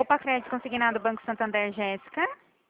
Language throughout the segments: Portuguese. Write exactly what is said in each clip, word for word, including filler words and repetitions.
Copa Crédito Consignado Banco Santander, Jéssica.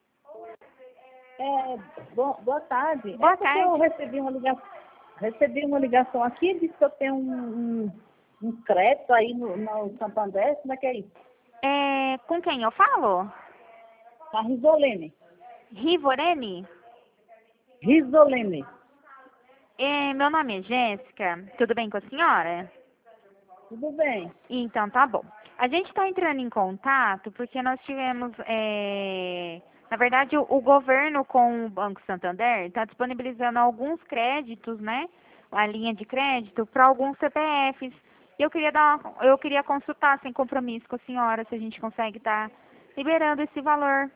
É, bo- boa tarde. Boa é porque tarde. eu recebi uma ligação, recebi uma ligação aqui, disse que eu tenho um, um, um crédito aí no, no Santander, como é que é isso? É, com quem eu falo? A Risolene. Rivorene? Risolene. É, meu nome é Jéssica. Tudo bem com a senhora? Tudo bem. Então, tá bom. A gente está entrando em contato porque nós tivemos, é, na verdade, o, o governo com o Banco Santander está disponibilizando alguns créditos, né? A linha de crédito para alguns C P Fs. E eu queria dar, uma- eu queria consultar sem compromisso com a senhora se a gente consegue estar liberando esse valor.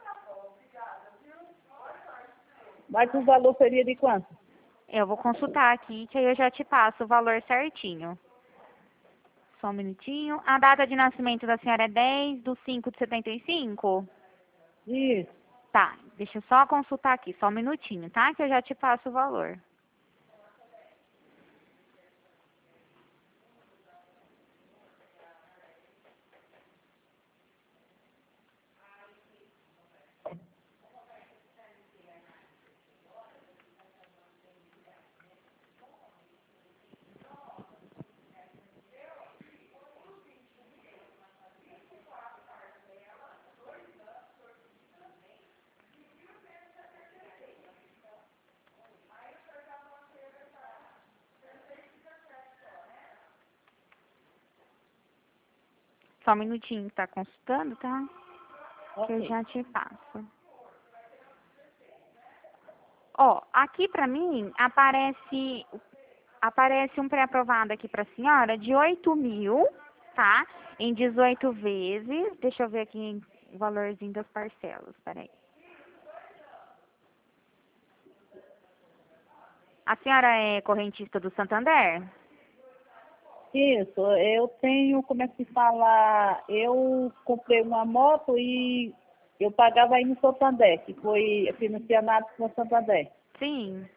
Mas o valor seria de quanto? Eu vou consultar aqui que aí eu já te passo o valor certinho. Só um minutinho. A data de nascimento da senhora é dez de cinco de setenta e cinco? Isso. Tá, deixa eu só consultar aqui, só um minutinho, tá? Que eu já te passo o valor. Só um minutinho que tá consultando, tá? Que eu Ok. já te passo. Ó, aqui pra mim aparece aparece um pré-aprovado aqui pra senhora de oito mil, tá? Em dezoito vezes. Deixa eu ver aqui o valorzinho das parcelas, peraí. A senhora é correntista do Santander? Isso. Eu tenho, como é que se fala? Eu comprei uma moto e eu pagava aí no Santander, que foi financiado no Santander. Sim.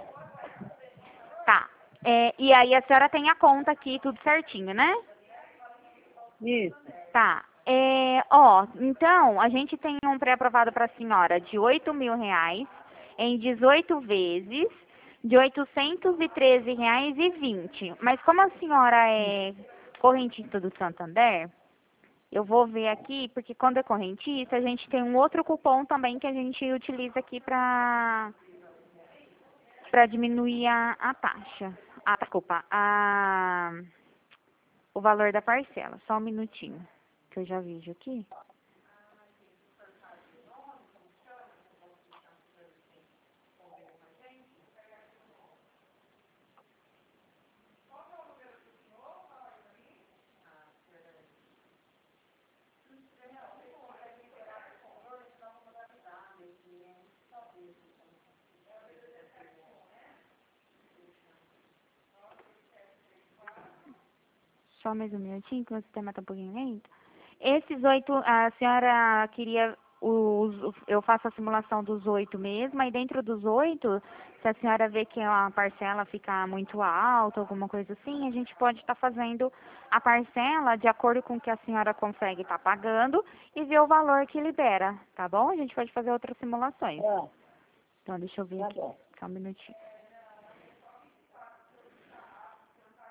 Tá. É, e aí a senhora tem a conta aqui, tudo certinho, né? Isso. Tá. É, ó, então, a gente tem um pré-aprovado para a senhora de oito mil reais em dezoito vezes de oitocentos e treze reais e vinte. Mas como a senhora é correntista do Santander, eu vou ver aqui, porque quando é correntista, a gente tem um outro cupom também que a gente utiliza aqui para para diminuir a, a taxa. Ah, desculpa, a, o valor da parcela. Só um minutinho, que eu já vejo aqui. Só mais um minutinho, que o sistema está um pouquinho lento. Esses oito, a senhora queria, os, eu faço a simulação dos oito mesmo, aí dentro dos oito, se a senhora vê que a parcela fica muito alta, alguma coisa assim, a gente pode estar fazendo a parcela de acordo com o que a senhora consegue estar pagando e ver o valor que libera, tá bom? A gente pode fazer outras simulações. Ah, Então, deixa eu ver tá aqui, bom. só um minutinho.